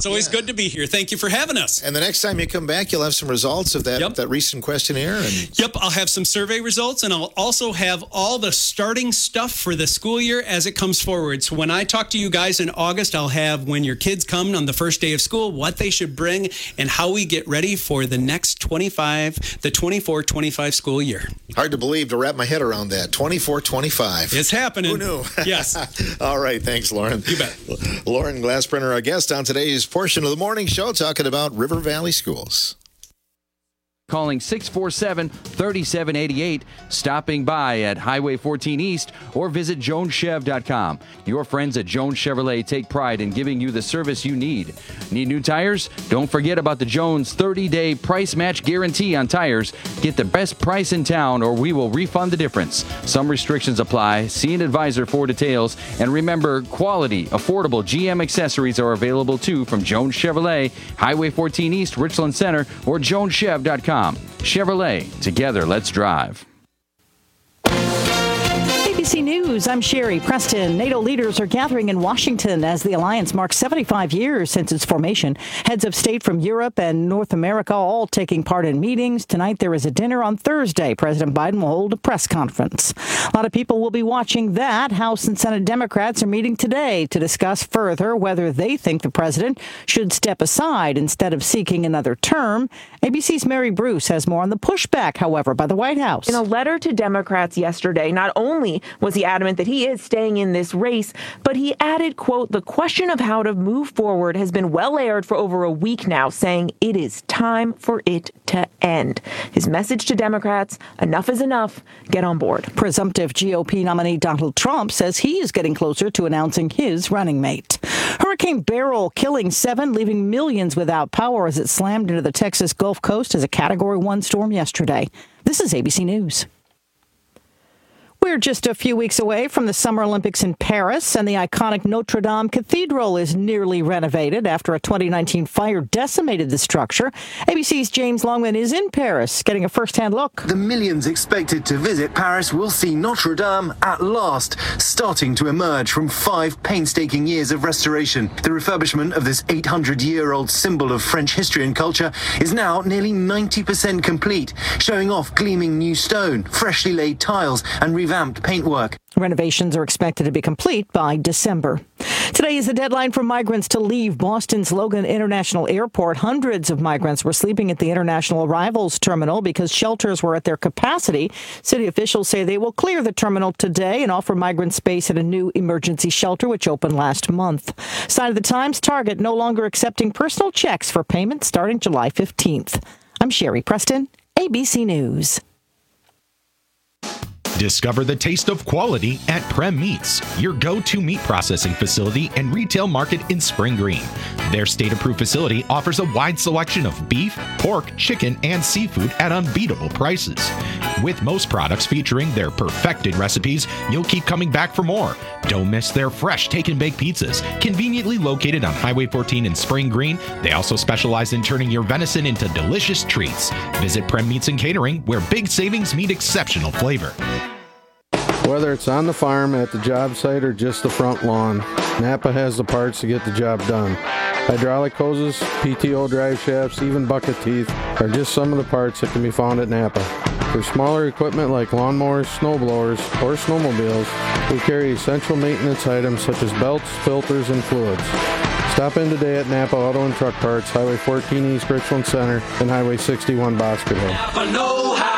It's always good to be here. Thank you for having us. And the next time you come back, you'll have some results of that recent questionnaire. Yep, I'll have some survey results, and I'll also have all the starting stuff for the school year as it comes forward. So when I talk to you guys in August, I'll have when your kids come on the first day of school, what they should bring, and how we get ready for the next 24-25 school year. Hard to believe to wrap my head around that. 24-25. It's happening. Who knew? Yes. All right. Thanks, Lauren. You bet. Lauren Glassbrenner, our guest on today's portion of the morning show, talking about River Valley Schools. Calling 647-3788, stopping by at Highway 14 East, or visit joneschev.com. Your friends at Jones Chevrolet take pride in giving you the service you need. Need new tires? Don't forget about the Jones 30-day price match guarantee on tires. Get the best price in town or we will refund the difference. Some restrictions apply. See an advisor for details. And remember, quality, affordable GM accessories are available too from Jones Chevrolet, Highway 14 East, Richland Center, or joneschev.com. Chevrolet, together, let's drive. ABC News, I'm Sherry Preston. NATO leaders are gathering in Washington as the alliance marks 75 years since its formation. Heads of state from Europe and North America all taking part in meetings. Tonight there is a dinner. On Thursday, President Biden will hold a press conference. A lot of people will be watching that. House and Senate Democrats are meeting today to discuss further whether they think the president should step aside instead of seeking another term. ABC's Mary Bruce has more on the pushback, however, by the White House. In a letter to Democrats yesterday, not only was he adamant that he is staying in this race, but he added, quote, the question of how to move forward has been well aired for over a week now, saying it is time for it to end. His message to Democrats, enough is enough, get on board. Presumptive GOP nominee Donald Trump says he is getting closer to announcing his running mate. Hurricane Beryl killing 7, leaving millions without power as it slammed into the Texas Gulf Coast as a Category 1 storm yesterday. This is ABC News. We're just a few weeks away from the Summer Olympics in Paris, and the iconic Notre Dame Cathedral is nearly renovated after a 2019 fire decimated the structure. ABC's James Longman is in Paris, getting a first-hand look. The millions expected to visit Paris will see Notre Dame at last, starting to emerge from 5 painstaking years of restoration. The refurbishment of this 800-year-old symbol of French history and culture is now nearly 90% complete, showing off gleaming new stone, freshly laid tiles, and revamped paintwork. Renovations are expected to be complete by December. Today is the deadline for migrants to leave Boston's Logan International Airport. Hundreds of migrants were sleeping at the international arrivals terminal because shelters were at their capacity. City officials say they will clear the terminal today and offer migrants space at a new emergency shelter, which opened last month. Side of the Times, Target no longer accepting personal checks for payment starting July 15th. I'm Sherry Preston, ABC News. Discover the taste of quality at Prem Meats, your go-to meat processing facility and retail market in Spring Green. Their state-approved facility offers a wide selection of beef, pork, chicken, and seafood at unbeatable prices. With most products featuring their perfected recipes, you'll keep coming back for more. Don't miss their fresh take-and-bake pizzas, conveniently located on Highway 14 in Spring Green. They also specialize in turning your venison into delicious treats. Visit Prem Meats and Catering, where big savings meet exceptional flavor. Whether it's on the farm, at the job site, or just the front lawn, Napa has the parts to get the job done. Hydraulic hoses, PTO drive shafts, even bucket teeth are just some of the parts that can be found at Napa. For smaller equipment like lawnmowers, snowblowers, or snowmobiles, we carry essential maintenance items such as belts, filters, and fluids. Stop in today at Napa Auto and Truck Parts, Highway 14 East Richland Center, and Highway 61 Bosqueville. Napa know-how.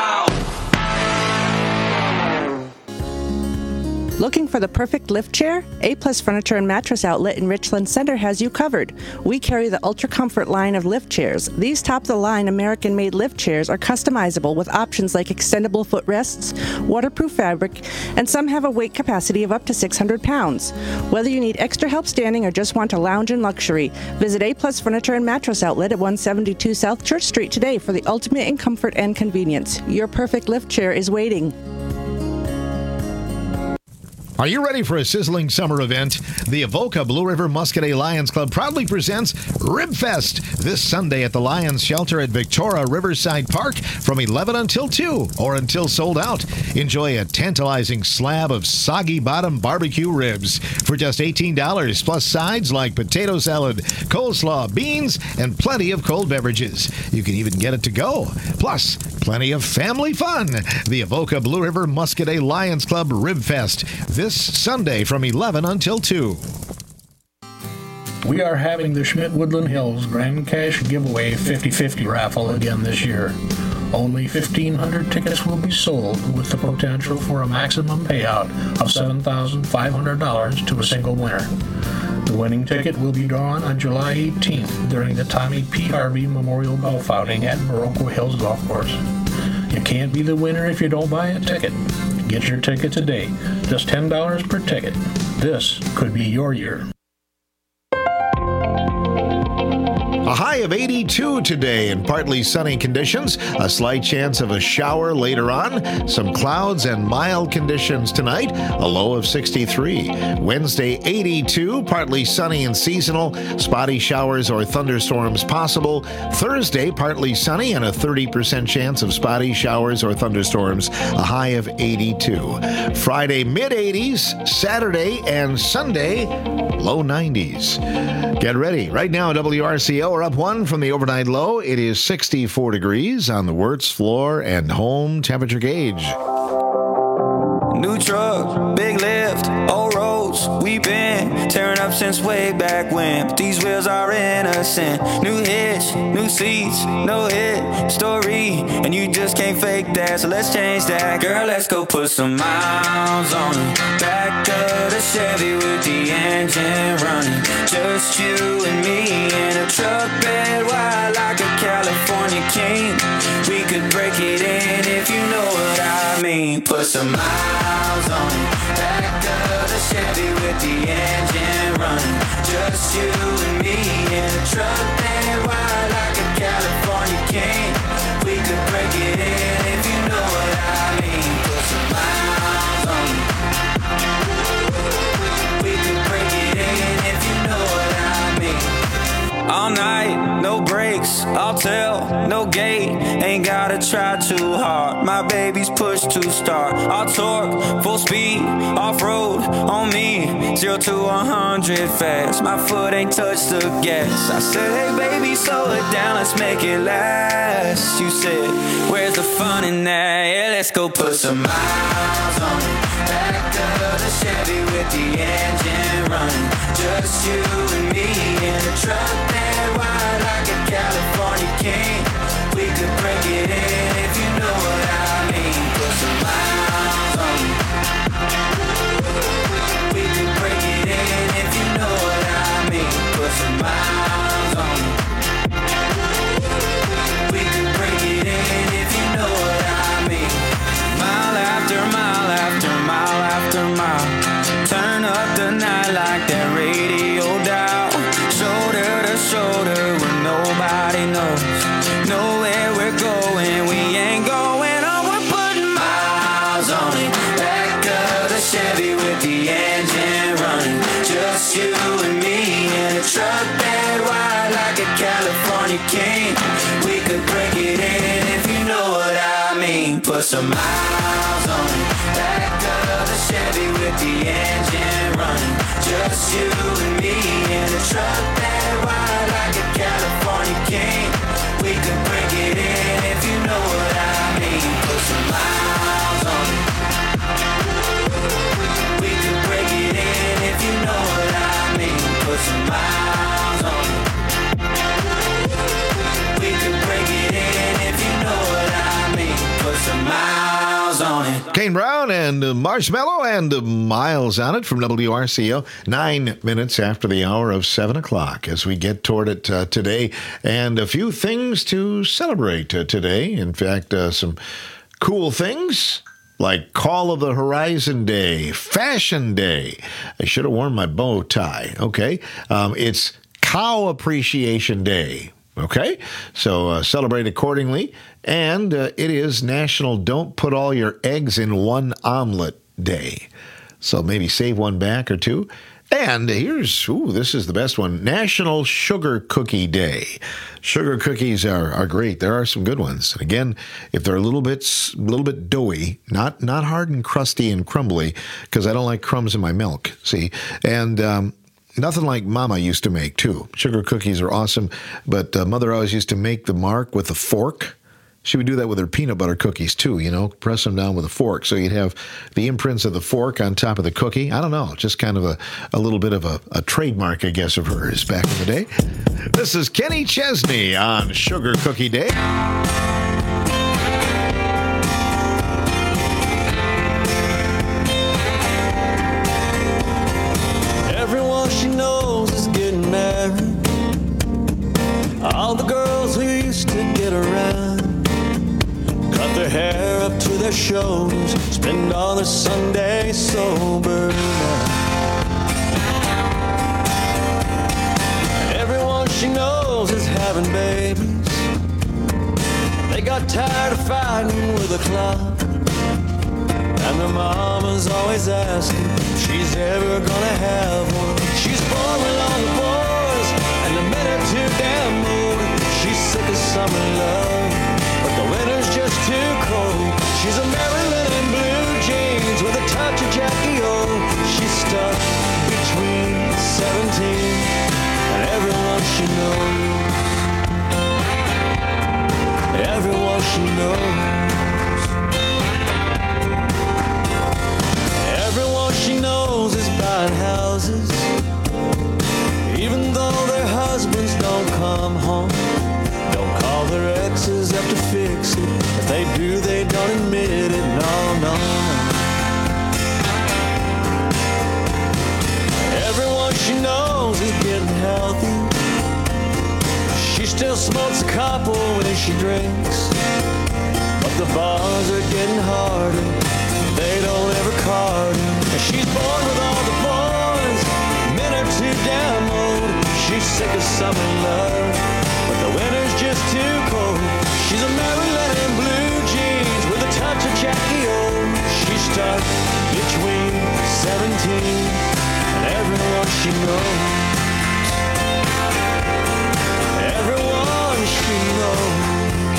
Looking for the perfect lift chair? A-Plus Furniture and Mattress Outlet in Richland Center has you covered. We carry the Ultra Comfort line of lift chairs. These top-of-the-line American-made lift chairs are customizable with options like extendable footrests, waterproof fabric, and some have a weight capacity of up to 600 pounds. Whether you need extra help standing or just want to lounge in luxury, visit A-Plus Furniture and Mattress Outlet at 172 South Church Street today for the ultimate in comfort and convenience. Your perfect lift chair is waiting. Are you ready for a sizzling summer event? The Avoca Blue River Muscadet Lions Club proudly presents Rib Fest this Sunday at the Lions Shelter at Victoria Riverside Park from 11 until 2 or until sold out. Enjoy a tantalizing slab of soggy bottom barbecue ribs for just $18 plus sides like potato salad, coleslaw, beans, and plenty of cold beverages. You can even get it to go. Plus, plenty of family fun. The Avoca Blue River Muscadet Lions Club Rib Fest this Sunday from 11 until 2. We are having the Schmidt Woodland Hills Grand Cash Giveaway 50-50 raffle again this year. Only 1,500 tickets will be sold with the potential for a maximum payout of $7,500 to a single winner. The winning ticket will be drawn on July 18th during the Tommy P. Harvey Memorial Golf Outing at Baroque Hills Golf Course. You can't be the winner if you don't buy a ticket. Get your ticket today. Just $10 per ticket. This could be your year. A high of 82 today and partly sunny conditions. A slight chance of a shower later on. Some clouds and mild conditions tonight. A low of 63. Wednesday, 82, partly sunny and seasonal. Spotty showers or thunderstorms possible. Thursday, partly sunny and a 30% chance of spotty showers or thunderstorms. A high of 82. Friday, mid-80s. Saturday and Sunday, low 90s. Get ready. Right now, WRCO are up 1 from the overnight low. It is 64 degrees on the Wirtz floor and home temperature gauge. New truck, big lift, old roads. We've been tearing up since way back when. But these wheels are innocent. New hitch, new seats, no hit story. And you just can't fake that, so let's change that. Girl, let's go put some miles on it. Back of the Chevy with the engine running. Just you and me in a truck bed wide like a California king. We could break it in if you know what I mean. Put some miles on it. Back of the Chevy with the engine running. Just you and me in a truck bed wide like a California king. We could break it in if you know what I mean. Put some miles on it. We could break it in if you know what I mean. All night, no brakes, I'll tell, no gate. Ain't gotta try too hard. My baby's pushed to start. I'll torque, full speed, off-road on me. 0 to 100 fast. My foot ain't touched the gas. I said, hey baby, slow it down, let's make it last. You said, where's the fun in that? Yeah, let's go put some miles on it. Back of the Chevy with the engine running. Just you and me in a truck that wide like a California king. We could break it in if you know what I mean. Put some miles on it. We could break it in if you know what I mean. Put some miles on it. We could break it in if you know what I mean. Mile after mile after mile after mile. Turn up the night like that radio dial. Shoulder to shoulder when nobody knows. Know where we're going, we ain't going on. We're putting miles on it. Back of the Chevy with the engine running. Just you and me in a truck that wide like a California king. We could break it in if you know what I mean. Put some miles on it. Back of the Chevy with the engine running. Just you and me in a truck that wide like a California king. We could break it in if you know what I mean. Put some miles on it. We could break it in if you know what I mean. Put some miles on it. We could break it in if you know what I mean. Put some miles on it. Kane Brown and Marshmallow and Miles on it from WRCO. 9 minutes after the hour of 7 o'clock as we get toward it today. And a few things to celebrate today. In fact, some cool things like Call of the Horizon Day, Fashion Day. I should have worn my bow tie. Okay. It's Cow Appreciation Day. Okay, so celebrate accordingly. And it is National Don't Put All Your Eggs in One Omelet Day. So maybe save one back or two. And this is the best one, National Sugar Cookie Day. Sugar cookies are great. There are some good ones. And again, if they're a little bit doughy, not hard and crusty and crumbly, because I don't like crumbs in my milk, see? And nothing like Mama used to make, too. Sugar cookies are awesome, but Mother always used to make the mark with a fork. She would do that with her peanut butter cookies, too, press them down with a fork. So you'd have the imprints of the fork on top of the cookie. I don't know, just kind of a little bit of a trademark, I guess, of hers back in the day. This is Kenny Chesney on Sugar Cookie Day. Everyone she knows is getting married. All the girls who used to get around cut their hair up to their shoulders, spend all their Sunday sober now. Everyone she knows is having babies. They got tired of fighting with the clock, and their mama's always asking if she's ever gonna have one. She's born with all the boys, and the men are too damn old. She's sick of summer love, but the winter's just too cold. She's a Maryland in blue jeans with a touch of Jackie O. She's stuck between 17 and everyone she knows. Everyone she knows. Everyone she knows is buying houses, even though their husbands don't come home. Don't call their exes up to fix it. If they do, they don't admit it. No, no, no. Everyone she knows is getting healthy. She still smokes a couple when she drinks, but the bars are getting harder. They don't ever card her. And she's born with all the boys. Men are too damn old. She's sick of summer love, but the winter's just too cold. She's a Maryland in blue jeans with a touch of Jackie O. She's stuck between 17 and everyone she knows. Everyone she knows.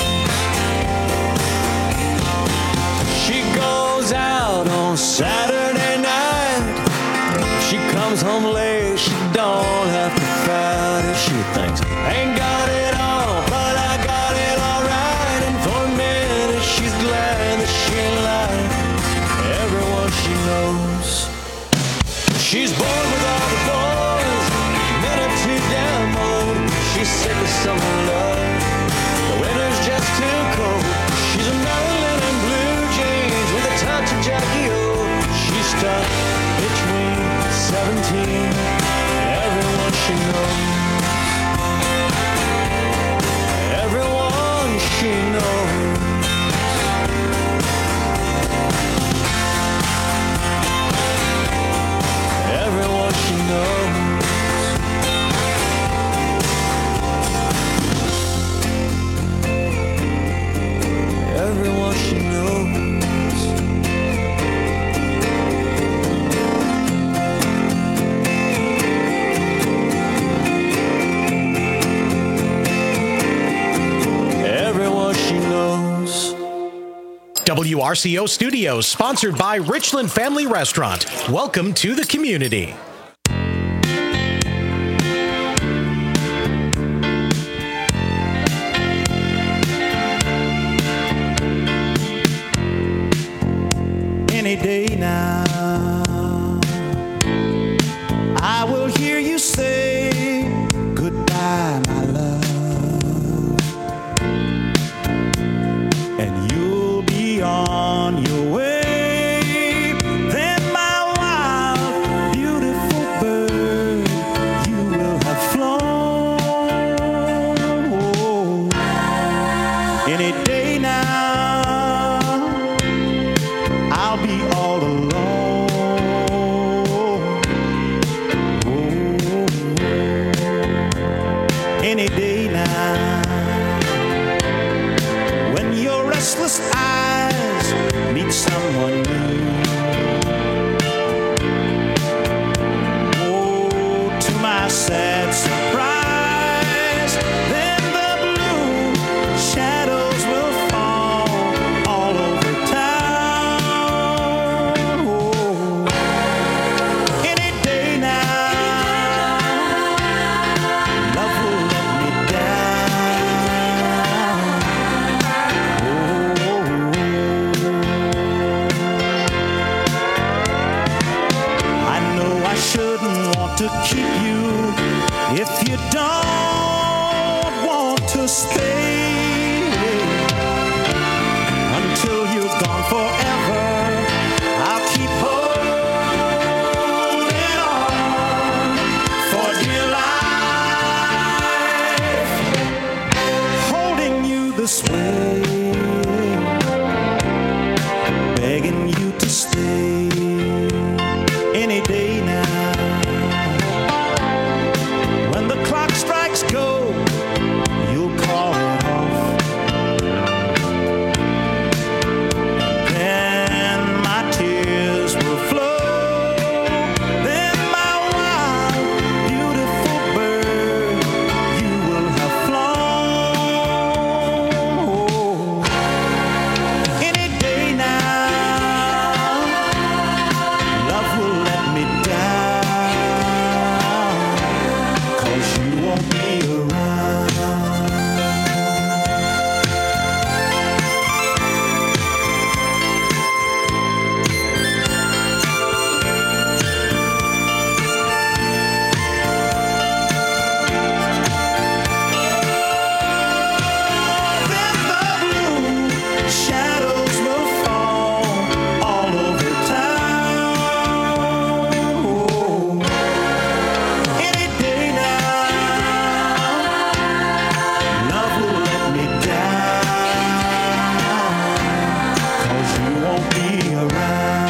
She goes out on Saturday night. She comes home late. She don't have to fight it. She thinks, ain't got it all, but I got it all right. And for a minute she's glad that she ain't lying. Everyone she knows. She's born with all the boys. Men are too damn old. She's sick of summer love. The winter's just too cold. She's a Maryland in blue jeans with a touch of Jackie O. She's stuck between 17 and everyone she knows. Everyone she knows. Everyone she knows. Everyone she knows. Everyone she knows. WRCO Studios, sponsored by Richland Family Restaurant. Welcome to the community. Any day now, I will hear you say goodbye, my love, and you'll be on your way. Then my wild, beautiful bird, you will have flown. Oh, any day now, I'll be all alone. Oh, any day now, when your restless eyes meet someone new, stay until you're gone forever. I'll keep holding on for dear life, holding you this way, begging you to stay any day now. When the clock strikes go, you'll call it off. Then my tears will flow. Then my wild, beautiful bird, you will have flown. Oh, any day now, love will let me down, 'cause you won't be around. Then the blue shadows will fall all over town. Oh, any day now, love will let me down, 'cause you won't be around.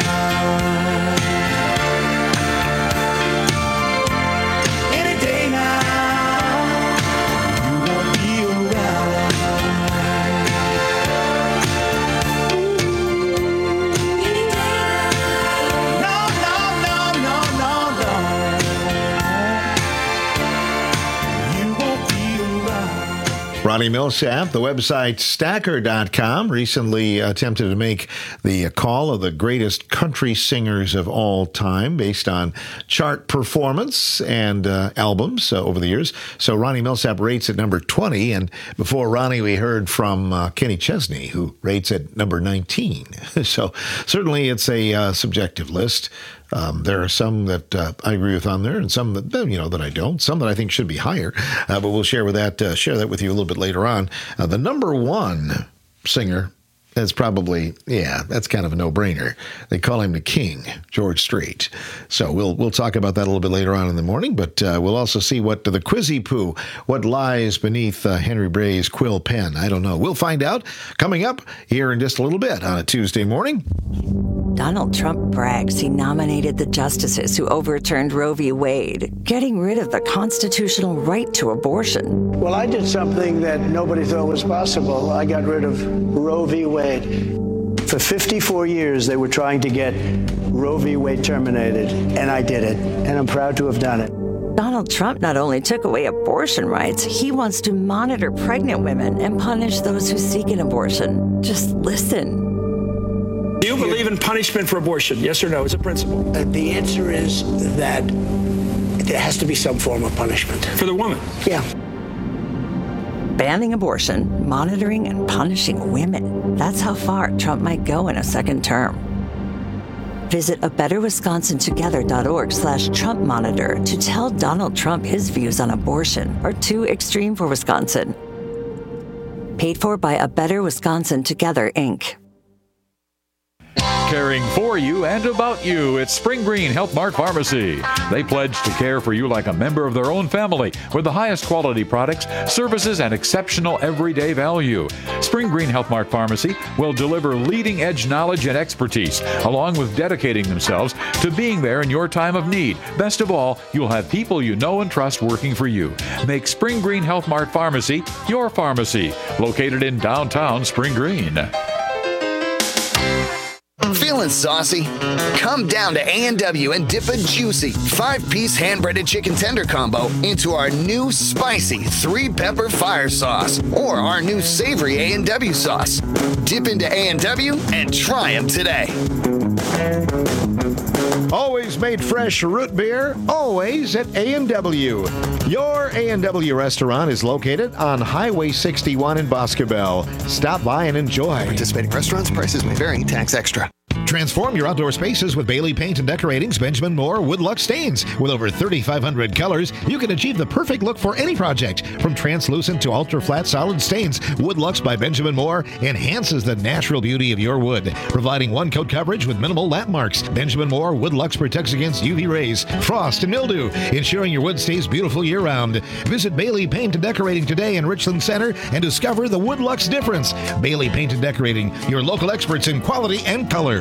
Any day now, you won't be around. No, no, no, no, no, no. You won't be around. Ronnie Millsap, the website Stacker.com, recently attempted to make the call of the greatest country singers of all time based on chart performance and albums over the years. So Ronnie Millsap rates at number 20. And before Ronnie, we heard from Kenny Chesney, who rates at number 19. So certainly it's a subjective list. There are some that I agree with on there, and some that that I don't. Some that I think should be higher, but we'll share that with you a little bit later on. The number one singer is probably that's kind of a no-brainer. They call him the King, George Strait. So we'll talk about that a little bit later on in the morning. But we'll also see what the Quizzy Poo, what lies beneath Henry Bray's quill pen. I don't know. We'll find out coming up here in just a little bit on a Tuesday morning. Donald Trump brags he nominated the justices who overturned Roe v. Wade, getting rid of the constitutional right to abortion. Well, I did something that nobody thought was possible. I got rid of Roe v. Wade. For 54 years, they were trying to get Roe v. Wade terminated, and I did it, and I'm proud to have done it. Donald Trump not only took away abortion rights, he wants to monitor pregnant women and punish those who seek an abortion. Just listen. Do you believe in punishment for abortion? Yes or no? As a principle? The answer is that there has to be some form of punishment. For the woman? Yeah. Banning abortion, monitoring, and punishing women. That's how far Trump might go in a second term. Visit abetterwisconsintogether.org/Trump monitor to tell Donald Trump his views on abortion are too extreme for Wisconsin. Paid for by A Better Wisconsin Together, Inc. Caring for you and about you, it's Spring Green Health Mart Pharmacy. They pledge to care for you like a member of their own family with the highest quality products, services, and exceptional everyday value. Spring Green Health Mart Pharmacy will deliver leading-edge knowledge and expertise, along with dedicating themselves to being there in your time of need. Best of all, you'll have people you know and trust working for you. Make Spring Green Health Mart Pharmacy your pharmacy, located in downtown Spring Green. Feeling saucy? Come down to A&W and dip a juicy 5-piece hand-breaded chicken tender combo into our new spicy 3-pepper fire sauce or our new savory A&W sauce. Dip into A&W and try them today. Always made fresh root beer, always at A&W. Your A&W restaurant is located on Highway 61 in Boscobel. Stop by and enjoy. Participating restaurants, prices may vary, tax extra. Transform your outdoor spaces with Bailey Paint and Decorating's Benjamin Moore Woodluxe stains. With over 3,500 colors, you can achieve the perfect look for any project. From translucent to ultra-flat solid stains, Woodluxe by Benjamin Moore enhances the natural beauty of your wood, providing one-coat coverage with minimal lap marks. Benjamin Moore Woodluxe protects against UV rays, frost, and mildew, ensuring your wood stays beautiful year-round. Visit Bailey Paint and Decorating today in Richland Center and discover the Woodluxe difference. Bailey Paint and Decorating, your local experts in quality and color.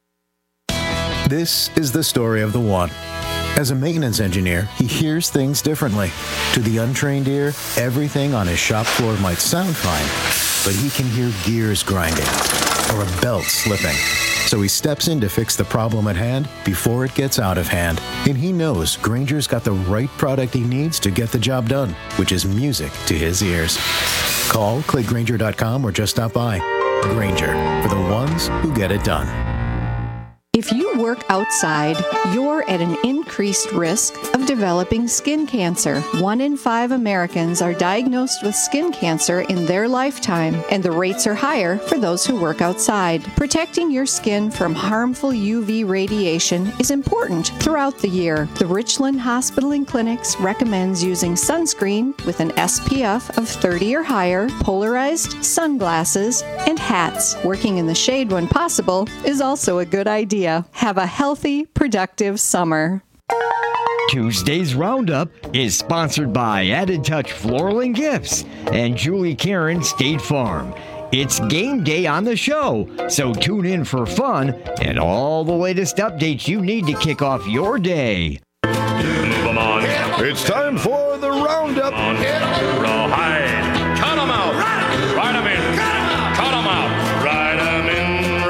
This is the story of the one. As a maintenance engineer, he hears things differently. To the untrained ear, everything on his shop floor might sound fine, but he can hear gears grinding or a belt slipping. So he steps in to fix the problem at hand before it gets out of hand. And he knows Grainger's got the right product he needs to get the job done, which is music to his ears. Call, click Grainger.com, or just stop by. Grainger, for the ones who get it done. If you work outside, you're at an increased risk of developing skin cancer. 1 in 5 Americans are diagnosed with skin cancer in their lifetime, and the rates are higher for those who work outside. Protecting your skin from harmful UV radiation is important throughout the year. The Richland Hospital and Clinics recommends using sunscreen with an SPF of 30 or higher, polarized sunglasses, and hats. Working in the shade when possible is also a good idea. Have a healthy, productive summer. Tuesday's Roundup is sponsored by Added Touch Floral and Gifts and Julie Karen State Farm. It's game day on the show, so tune in for fun and all the latest updates you need to kick off your day. It's time for the Roundup. Rawhide. Cut them out. Ride them in. Cut them out. Ride them in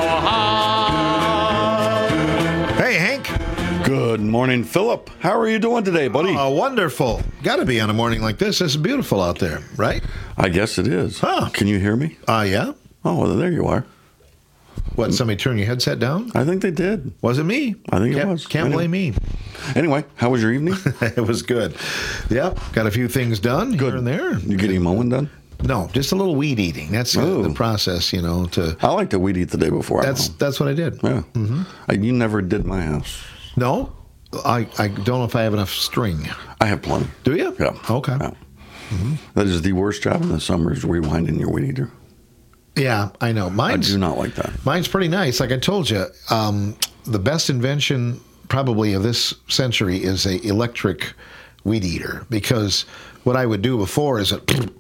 rawhide. Hey, Hank. Good morning, Philip. How are you doing today, buddy? Oh, wonderful. Got to be on a morning like this. It's beautiful out there, right? I guess it is. Huh. Can you hear me? Yeah. Oh, well, there you are. What, somebody turn your headset down? I think they did. Was it me? I think it was. Can't blame me. Anyway, how was your evening? It was good. Yep. Got a few things done here and there. You get any mowing done? No, just a little weed eating. That's the process, you know. I like to weed eat the day before. That's what I did. Yeah. Mm-hmm. You never did my house. No? I don't know if I have enough string. I have plenty. Do you? Yeah. Okay. Yeah. That is the worst job in the summer is rewinding your weed eater. Yeah, I know. I do not like that. Mine's pretty nice. Like I told you, the best invention probably of this century is a electric weed eater, because what I would do before is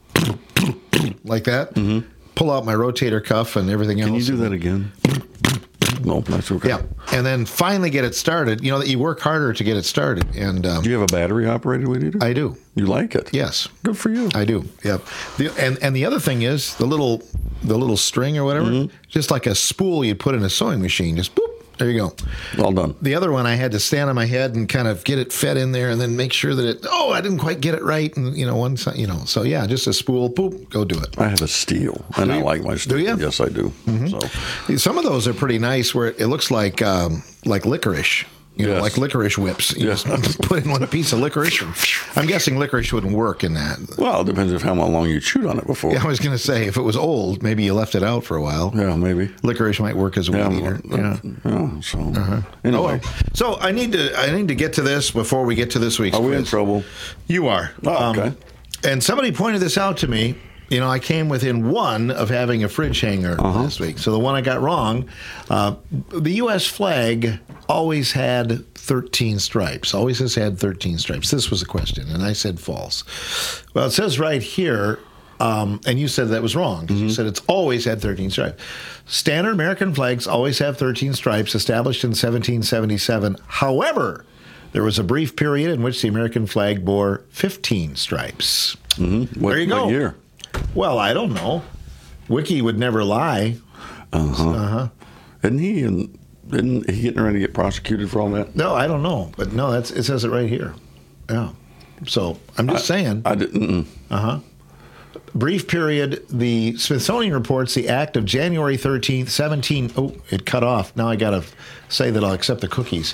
like that, pull out my rotator cuff and everything else. Can you do that again? No, that's okay. Yeah, and then finally get it started. You know, that you work harder to get it started. And do you have a battery-operated weed eater? I do. You like it? Yes. Good for you. I do. Yep. And the other thing is the little string or whatever, just like a spool you'd put in a sewing machine. Just boop. There you go. All done. The other one, I had to stand on my head and kind of get it fed in there, and then make sure that I didn't quite get it right, and one side, so yeah, just a spool, poop, go do it. I have a steel, and I like my steel. Do you? Yes, I do. So some of those are pretty nice, where it looks like licorice. Like licorice whips. You just put in one piece of licorice. I'm guessing licorice wouldn't work in that. Well, it depends on how long you chewed on it before. Yeah, I was going to say, if it was old, maybe you left it out for a while. Yeah, maybe. Licorice might work as a weed eater. Anyway. So I need to get to this before we get to this week's quiz. Are we in trouble? You are. Oh, okay. And somebody pointed this out to me. I came within one of having a fridge hanger last week. So the one I got wrong, the U.S. flag always had 13 stripes. Always has had 13 stripes. This was a question, and I said false. Well, it says right here, and you said that was wrong. You said it's always had 13 stripes. Standard American flags always have 13 stripes, established in 1777. However, there was a brief period in which the American flag bore 15 stripes. There you go. What year? Well, I don't know. Wiki would never lie. Isn't he getting ready to get prosecuted for all that? No, I don't know. But no, it says it right here. Yeah. So I'm just saying. I didn't. Brief period. The Smithsonian reports the act of January 13th, 17. Oh, it cut off. Now I got to say that I'll accept the cookies.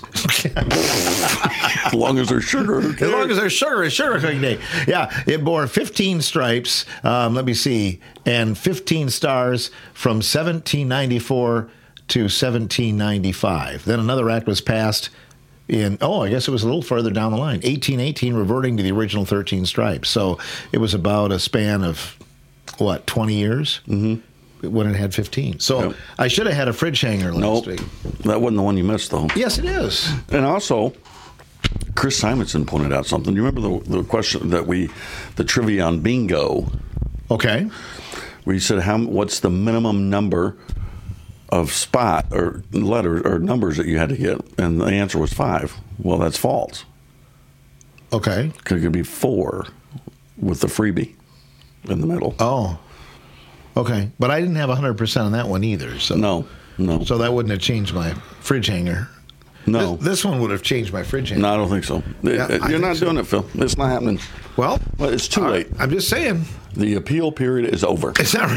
As long as there's sugar. As long as there's sugar, it's sugar cookie day. Yeah, it bore 15 stripes. Let me see. And 15 stars from 1794 to 1795. Then another act was passed in, I guess it was a little further down the line, 1818, reverting to the original 13 stripes. So it was about a span of, 20 years? Mm-hmm. When it had 15. So I should have had a fridge hanger last week. That wasn't the one you missed, though. Yes, it is. And also, Chris Simonson pointed out something. Do you remember the question that the trivia on bingo? Okay. Where you said, what's the minimum number of spot or letters or numbers that you had to get? And the answer was 5. Well, that's false. Okay. Because it could be 4 with the freebie in the middle. Oh. Okay. But I didn't have 100% on that one either. So No. So that wouldn't have changed my fridge hanger. No. This one would have changed my fridge hanger. No, I don't think so. You're not doing it, Phil. It's not happening. Well, it's too late. I'm just saying. The appeal period is over. Is that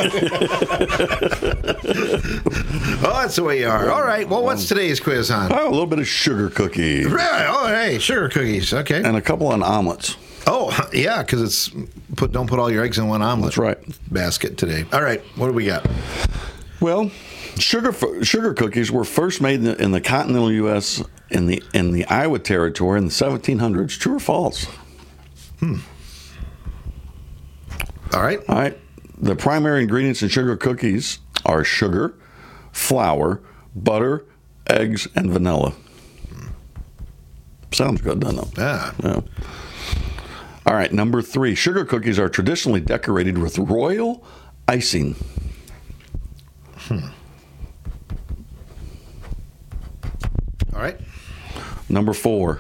right? That's the way you are. All right. Well, what's today's quiz on? A little bit of sugar cookies. Right. Oh, hey, sugar cookies. Okay. And a couple on omelets. Oh, yeah, because it's don't put all your eggs in one omelet. That's right. Basket today. All right. What do we got? Well, sugar cookies were first made in the continental U.S. in the Iowa Territory in the 1700s. True or false? All right. The primary ingredients in sugar cookies are sugar, flour, butter, eggs, and vanilla. Sounds good, doesn't it? Yeah. All right, number 3. Sugar cookies are traditionally decorated with royal icing. All right. Number 4.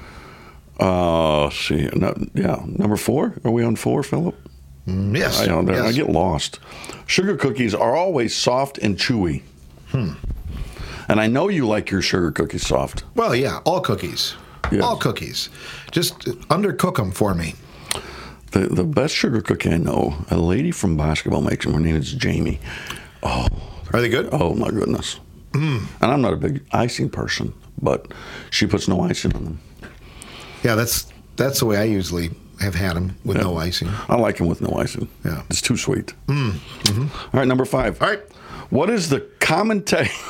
Number 4? Are we on 4, Philip? Yes. I get lost. Sugar cookies are always soft and chewy. And I know you like your sugar cookies soft. Well, yeah, all cookies. Yes. All cookies. Just undercook them for me. The best sugar cookie I know, a lady from basketball makes them. Her name is Jamie. Oh. Are they good? Oh, my goodness. And I'm not a big icing person, but she puts no icing on them. Yeah, that's the way I usually have had them, with no icing. I like them with no icing. Yeah. It's too sweet. Mm-hmm. All right, number 5. All right. What is the common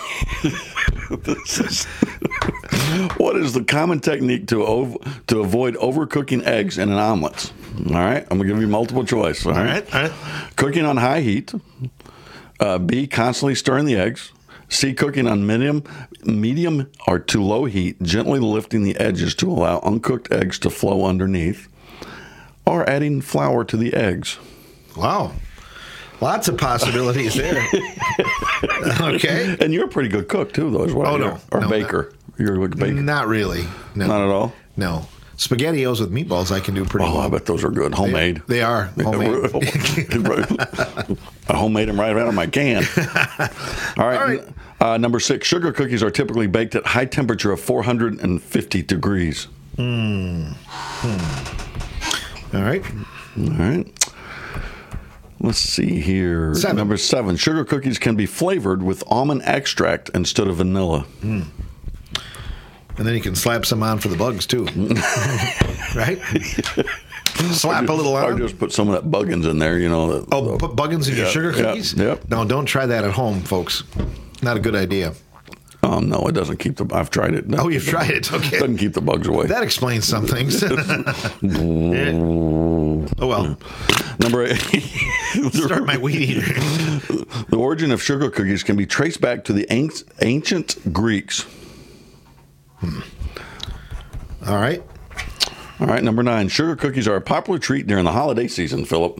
What is the common technique to avoid overcooking eggs in an omelet? All right, I'm gonna give you multiple choice. All right. Cooking on high heat. B, constantly stirring the eggs. C, cooking on medium or to low heat, gently lifting the edges to allow uncooked eggs to flow underneath. Or adding flour to the eggs. Wow. Lots of possibilities there. Okay. And you're a pretty good cook, too, though, as well. Oh, no. Or baker. You're a good baker. Not really. No. Not at all? No. SpaghettiOs with meatballs I can do pretty well. I bet those are good. Homemade. They are. Homemade. I homemade them right out of my can. All right. Number 6. Sugar cookies are typically baked at high temperature of 450 degrees. All right. All right. Let's see here. 7. Number 7. Sugar cookies can be flavored with almond extract instead of vanilla. And then you can slap some on for the bugs, too. Right? Slap a little on. Or just put some of that Buggins in there, put Buggins in your sugar cookies? Yep. No, don't try that at home, folks. Not a good idea. No, it doesn't keep I've tried it. Oh, you've tried it? Okay. It doesn't keep the bugs away. That explains some things. Oh, well. Number 8. Start my weed eater. The origin of sugar cookies can be traced back to the ancient Greeks. All right. All right, number 9. Sugar cookies are a popular treat during the holiday season, Philip.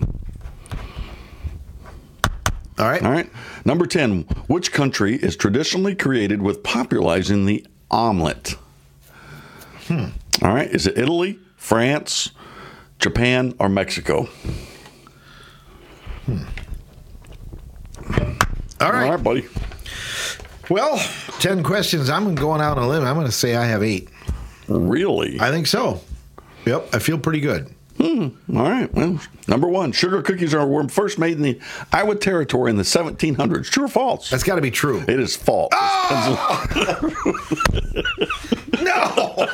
All right. All right. Number 10. Which country is traditionally created with popularizing the omelet? All right. Is it Italy, France, Japan, or Mexico? All right. All right, buddy. Well, 10 questions. I'm going out on a limb. I'm going to say I have 8. Really? I think so. Yep. I feel pretty good. All right. Well, number 1, sugar cookies were first made in the Iowa Territory in the 1700s. True or false? That's got to be true. It is false. Oh! No!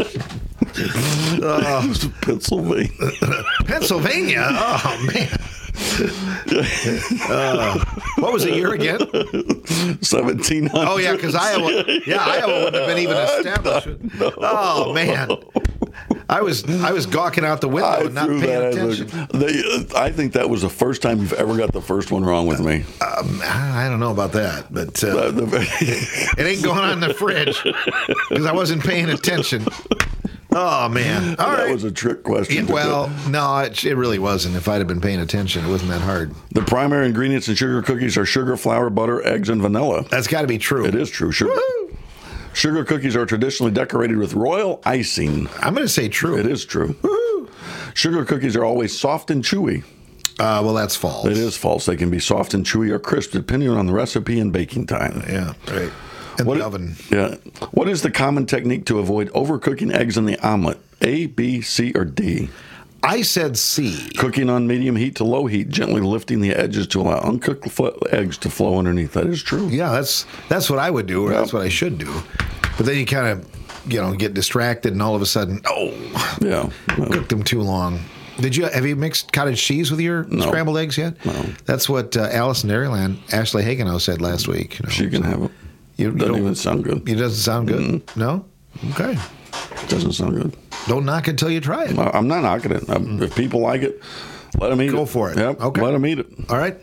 Pennsylvania. Pennsylvania? Oh, man. What was the year again? 1700. Oh, yeah, because Iowa wouldn't have been even established. No. Oh, man. I was gawking out the window and not paying attention. I think that was the first time you've ever got the first one wrong with me. I don't know about that, but it ain't going on in the fridge because I wasn't paying attention. Oh, man. All right. That was a trick question. Well, no, it really wasn't. If I'd have been paying attention, it wasn't that hard. The primary ingredients in sugar cookies are sugar, flour, butter, eggs, and vanilla. That's got to be true. It is true. Sugar cookies are traditionally decorated with royal icing. I'm going to say true. It is true. Woo-hoo. Sugar cookies are always soft and chewy. Well, that's false. It is false. They can be soft and chewy or crisp depending on the recipe and baking time. Yeah, right. In the oven. Yeah. What is the common technique to avoid overcooking eggs in the omelet? A, B, C, or D? I said C. Cooking on medium heat to low heat, gently lifting the edges to allow uncooked eggs to flow underneath. That is true. Yeah, that's what I would do, or that's what I should do. But then you kind of, get distracted, and all of a sudden, cooked them too long. Have you mixed cottage cheese with your scrambled eggs yet? No. That's what Alice in Dairyland, Ashley Hagenow said last week. She can have it. It doesn't even sound good. It doesn't sound good? Mm-hmm. No? Okay. It doesn't sound good. Don't knock it until you try it. I'm not knocking it. If people like it, let them eat it. Go for it. Yep, okay. Let them eat it. All right.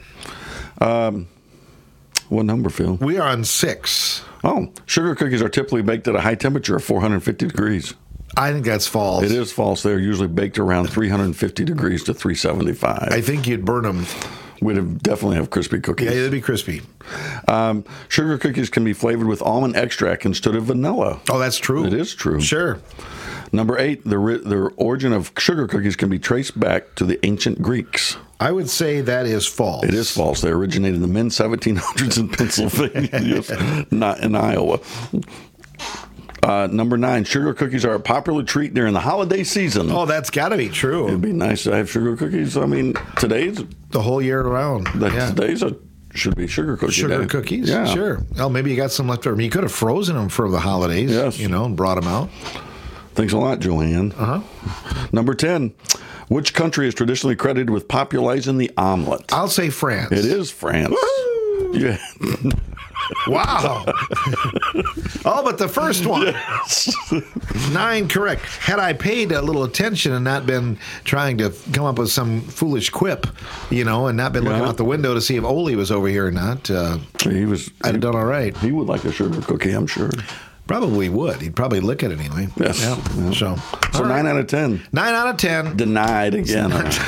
What number, Phil? We are on 6. Oh, sugar cookies are typically baked at a high temperature of 450 degrees. I think that's false. It is false. They're usually baked around 350 degrees to 375. I think you'd burn them. We'd definitely have crispy cookies. Yeah, they'd be crispy. Sugar cookies can be flavored with almond extract instead of vanilla. Oh, that's true. It is true. Sure. Number 8, the origin of sugar cookies can be traced back to the ancient Greeks. I would say that is false. It is false. They originated in the mid-1700s in Pennsylvania, not in Iowa. Number 9, sugar cookies are a popular treat during the holiday season. Oh, that's got to be true. It'd be nice to have sugar cookies. I mean, today's... The whole year around. Today's should be sugar cookies. Sugar cookies? Yeah. Sure. Well, maybe you got some left over. You could have frozen them for the holidays, and brought them out. Thanks a lot, Joanne. Number 10, which country is traditionally credited with popularizing the omelet? I'll say France. It is France. Woo! Yeah. Wow. Oh, but the first one. Yes. 9 correct. Had I paid a little attention and not been trying to come up with some foolish quip, and not been looking out the window to see if Oli was over here or not, I'd have done all right. He would like a sugar cookie, I'm sure. Probably would. He'd probably lick it anyway. Yes. Yeah. So 9 out of 10. 9 out of 10. Denied again.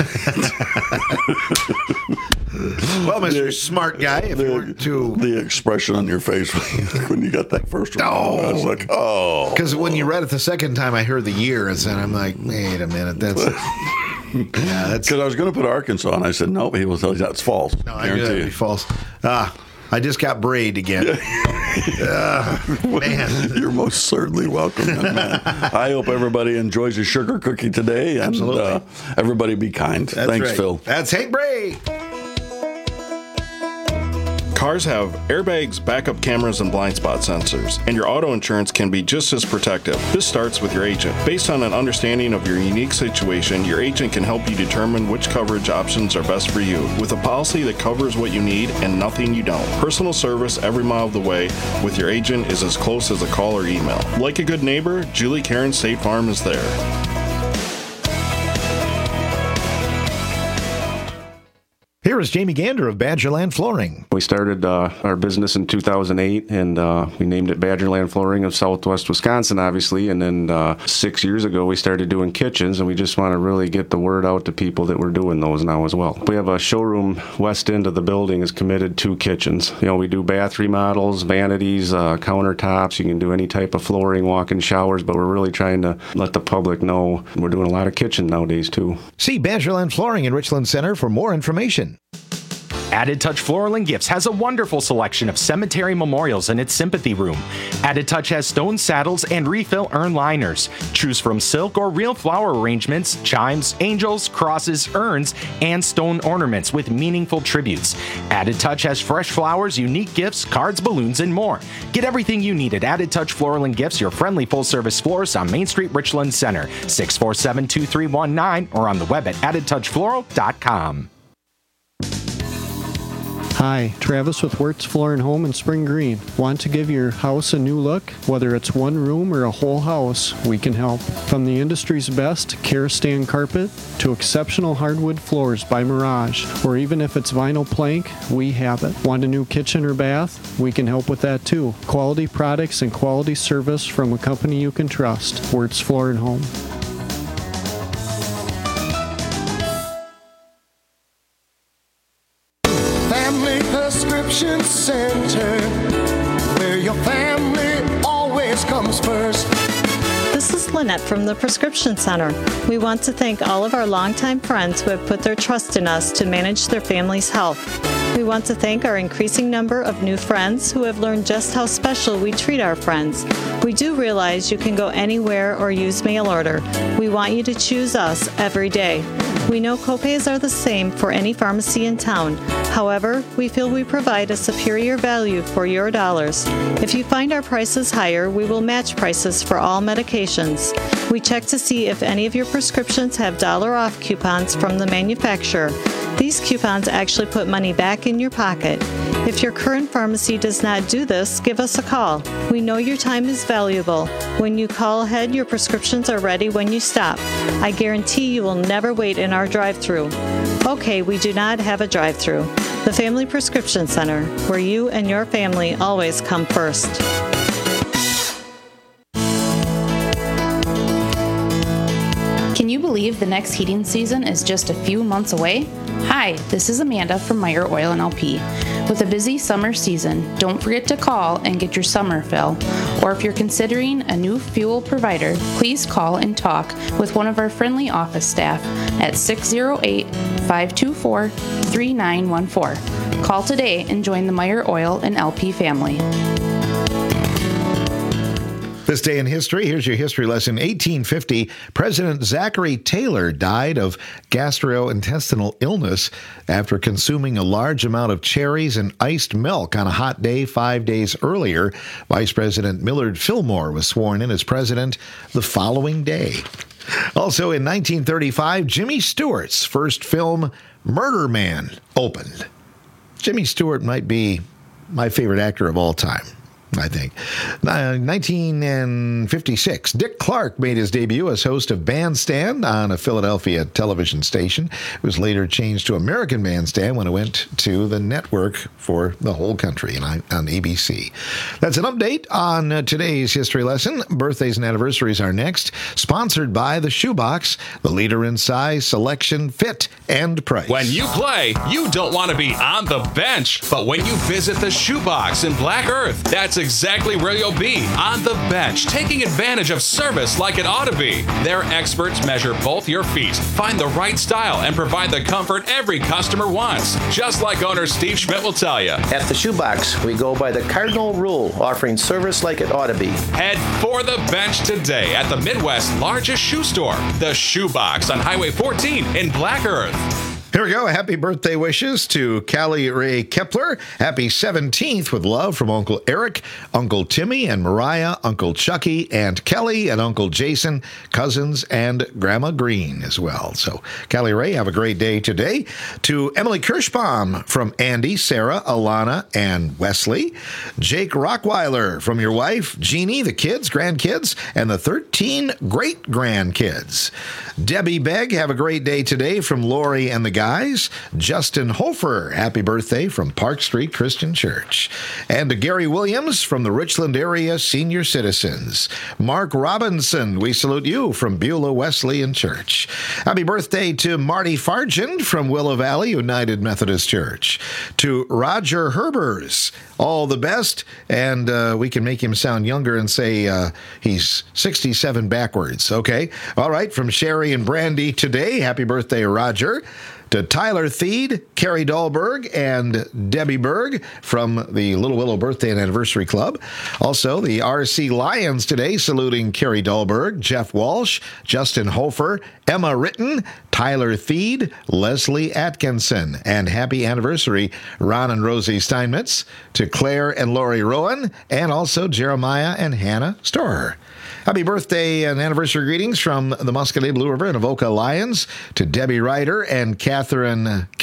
Well, Mr. Smart Guy, if you weren't too... The expression on your face when you got that first one. I was like, oh. Because when you read it the second time, I heard the year, and I'm like, wait a minute, that's... Because I was going to put Arkansas, and I said, nope, he will tell you that's false. No, I knew that would be false. I just got brayed again. Man. You're most certainly welcome, young man. I hope everybody enjoys a sugar cookie today. And, absolutely. Everybody be kind. Thanks, right. Phil. That's Hank Bray. Cars have airbags, backup cameras, and blind spot sensors, and your auto insurance can be just as protective. This starts with your agent. Based on an understanding of your unique situation, your agent can help you determine which coverage options are best for you, with a policy that covers what you need and nothing you don't. Personal service every mile of the way with your agent is as close as a call or email. Like a good neighbor, Julie Karen State Farm is there. Here is Jamie Gander of Badgerland Flooring. We started our business in 2008, and we named it Badgerland Flooring of Southwest Wisconsin, obviously. And then 6 years ago, we started doing kitchens, and we just want to really get the word out to people that we're doing those now as well. We have a showroom west end of the building is committed to kitchens. We do bath remodels, vanities, countertops. You can do any type of flooring, walk-in showers, but we're really trying to let the public know we're doing a lot of kitchen nowadays, too. See Badgerland Flooring in Richland Center for more information. Added Touch Floral and Gifts has a wonderful selection of cemetery memorials in its sympathy room. Added Touch has stone saddles and refill urn liners. Choose from silk or real flower arrangements, chimes, angels, crosses, urns, and stone ornaments with meaningful tributes. Added Touch has fresh flowers, unique gifts, cards, balloons, and more. Get everything you need at Added Touch Floral and Gifts, your friendly full-service florist on Main Street, Richland Center, 647-2319, or on the web at addedtouchfloral.com. Hi, Travis with Wirtz Floor and Home in Spring Green. Want to give your house a new look? Whether it's one room or a whole house, we can help. From the industry's best Kerastane carpet to exceptional hardwood floors by Mirage, or even if it's vinyl plank, we have it. Want a new kitchen or bath? We can help with that too. Quality products and quality service from a company you can trust. Wirtz Floor and Home. Prescription Center, where your family always comes first. This is Lynette from the Prescription Center. We want to thank all of our longtime friends who have put their trust in us to manage their family's health. We want to thank our increasing number of new friends who have learned just how special we treat our friends. We do realize you can go anywhere or use mail order. We want you to choose us every day. We know copays are the same for any pharmacy in town. However, we feel we provide a superior value for your dollars. If you find our prices higher, we will match prices for all medications. We check to see if any of your prescriptions have dollar off coupons from the manufacturer. These coupons actually put money back in your pocket. If your current pharmacy does not do this, give us a call. We know your time is valuable. When you call ahead, your prescriptions are ready when you stop. I guarantee you will never wait in our drive-thru. Okay, we do not have a drive-thru. The Family Prescription Center, where you and your family always come first. Can you believe the next heating season is just a few months away? Hi, this is Amanda from Meyer Oil and LP. With a busy summer season, don't forget to call and get your summer fill. Or if you're considering a new fuel provider, please call and talk with one of our friendly office staff at 608-524-3914. Call today and join the Meyer Oil and LP family. This day in history, here's your history lesson. 1850, President Zachary Taylor died of gastrointestinal illness after consuming a large amount of cherries and iced milk on a hot day 5 days earlier. Vice President Millard Fillmore was sworn in as president the following day. Also in 1935, Jimmy Stewart's first film, Murder Man, opened. Jimmy Stewart might be my favorite actor of all time, I think. 1956, Dick Clark made his debut as host of Bandstand on a Philadelphia television station. It was later changed to American Bandstand when it went to the network for the whole country on ABC. That's an update on today's history lesson. Birthdays and anniversaries are next. Sponsored by The Shoebox, the leader in size, selection, fit, and price. When you play, you don't want to be on the bench. But when you visit The Shoebox in Black Earth, that's exactly where you'll be, on the bench, taking advantage of service like it ought to be. Their experts measure both your feet, find the right style, and provide the comfort every customer wants. Just like owner Steve Schmidt will tell you. At The Shoebox, we go by the cardinal rule, offering service like it ought to be. Head for the bench today at the Midwest's largest shoe store, The Shoebox on Highway 14 in Black Earth. Here we go. Happy birthday wishes to Callie Ray Kepler. Happy 17th with love from Uncle Eric, Uncle Timmy, and Mariah, Uncle Chucky, Aunt Kelly, and Uncle Jason, cousins, and Grandma Green as well. So, Callie Ray, have a great day today. To Emily Kirschbaum from Andy, Sarah, Alana, and Wesley. Jake Rockweiler from your wife, Jeannie, the kids, grandkids, and the 13 great-grandkids. Debbie Begg, have a great day today from Lori and the guys. Justin Hofer, happy birthday from Park Street Christian Church. And to Gary Williams from the Richland area senior citizens. Mark Robinson, we salute you from Beulah Wesleyan Church. Happy birthday to Marty Fargent from Willow Valley United Methodist Church. To Roger Herbers, all the best, and we can make him sound younger and say he's 67 backwards, okay? All right, from Sherry and Brandy today, happy birthday, Roger. To Tyler Theed, Carrie Dahlberg, and Debbie Berg from the Little Willow Birthday and Anniversary Club. Also, the RC Lions today, saluting Carrie Dahlberg, Jeff Walsh, Justin Hofer, Emma Ritten, Tyler Theed, Leslie Atkinson, and happy anniversary, Ron and Rosie Steinmetz. To Claire and Lori Rowan, and also Jeremiah and Hannah Storer. Happy birthday and anniversary greetings from the Muscatine Blue River and Avoca Lions to Debbie Ryder and Catherine Killam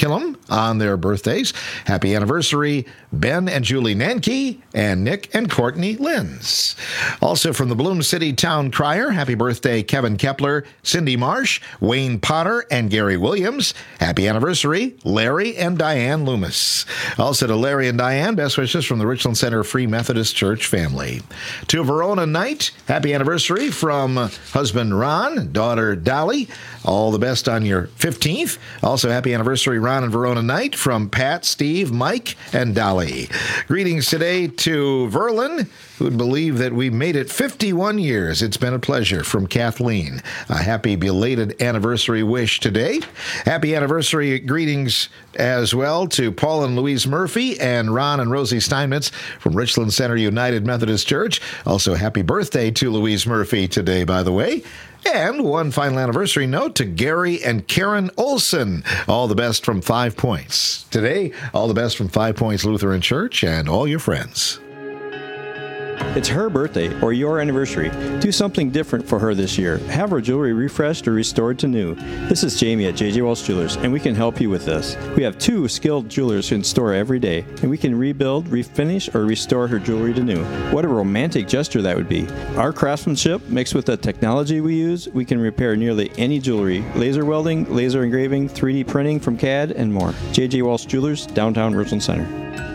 on their birthdays. Happy anniversary, Ben and Julie Nanke and Nick and Courtney Lenz. Also from the Bloom City Town Crier, happy birthday, Kevin Kepler, Cindy Marsh, Wayne Potter, and Gary Williams. Happy anniversary, Larry and Diane Loomis. Also to Larry and Diane, best wishes from the Richland Center Free Methodist Church family. To Verona Knight, happy anniversary from husband Ron, daughter Dolly. All the best on your 15th. Also, happy anniversary, Ron and Verona Knight, from Pat, Steve, Mike, and Dolly. Greetings today to Verlin, who would believe that we made it 51 years. It's been a pleasure, from Kathleen. A happy belated anniversary wish today. Happy anniversary greetings as well to Paul and Louise Murphy and Ron and Rosie Steinmetz from Richland Center United Methodist Church. Also, happy birthday to Louise Murphy today, by the way. And one final anniversary note to Gary and Karen Olson. All the best from 5 Points. Today, all the best from 5 Points Lutheran Church and all your friends. It's her birthday or your anniversary. Do something different for her this year. Have her jewelry refreshed or restored to new. This is Jamie at J.J. Walsh Jewelers, and we can help you with this. We have 2 skilled jewelers in store every day, and we can rebuild, refinish, or restore her jewelry to new. What a romantic gesture that would be. Our craftsmanship, mixed with the technology we use, we can repair nearly any jewelry. Laser welding, laser engraving, 3D printing from CAD, and more. J.J. Walsh Jewelers, downtown Richland Center.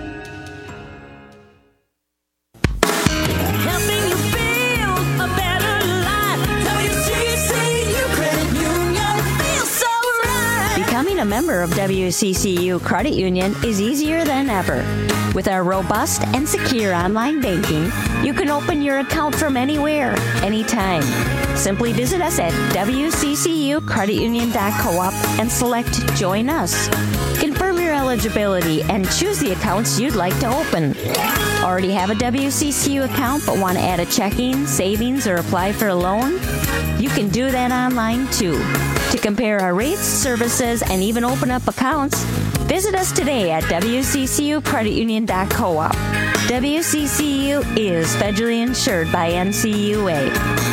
Becoming a member of WCCU Credit Union is easier than ever. With our robust and secure online banking, you can open your account from anywhere, anytime. Simply visit us at wccucreditunion.coop and select Join Us. Confirm your eligibility and choose the accounts you'd like to open. Already have a WCCU account but want to add a checking, savings, or apply for a loan? You can do that online too. To compare our rates, services, and even open up accounts, visit us today at wccucreditunion.coop. WCCU is federally insured by NCUA.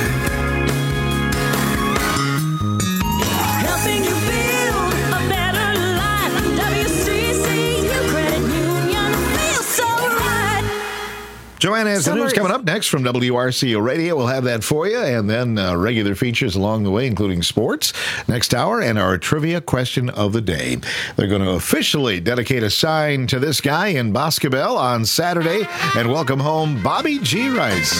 Helping you build a better life. WCCU Credit Union feels so right. Joanna has the news coming up next from WRCO Radio. We'll have that for you, and then regular features along the way, including sports next hour and our trivia question of the day. They're going to officially dedicate a sign to this guy in Boscobel on Saturday and welcome home Bobby G. Rice.